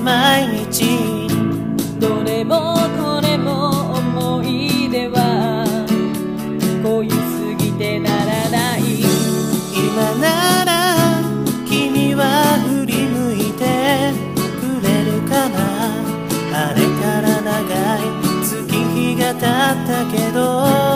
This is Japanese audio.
毎日。 どれもこれも思い出は恋すぎてならない。 今なら君は振り向いてくれるかな。あれから長い月日が経ったけど